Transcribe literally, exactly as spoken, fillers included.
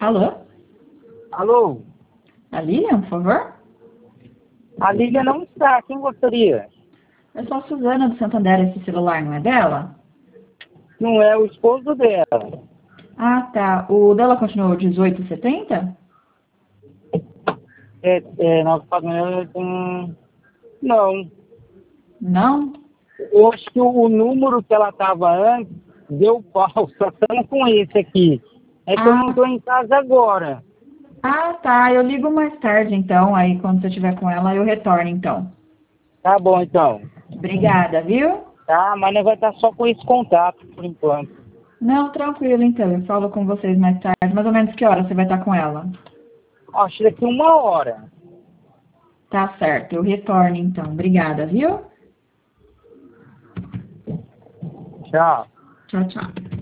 Alô? Alô? A Lilian, por favor? A Lilian não está. Quem gostaria? Eu sou a Suzana do Santander. Esse celular não é dela? Não é o esposo dela. Ah, tá. O dela continuou dezoito e setenta? É, é, nós pagamos... Hum, não. Não? Eu acho que o, o número que ela estava antes deu pau. Só estamos com esse aqui. É que eu não Ah, estou em casa agora. ah, tá. Eu ligo mais tarde, então. Aí, quando você estiver com ela, eu retorno, então. Tá bom, então. Obrigada, viu? Tá, mas nós vai estar só com esse contato, por enquanto. Não, tranquilo, então. Eu falo com vocês mais tarde. Mais ou menos que hora você vai estar com ela? Acho que daqui uma hora. Tá certo. Eu retorno, então. Obrigada, viu? Tchau. Tchau, tchau.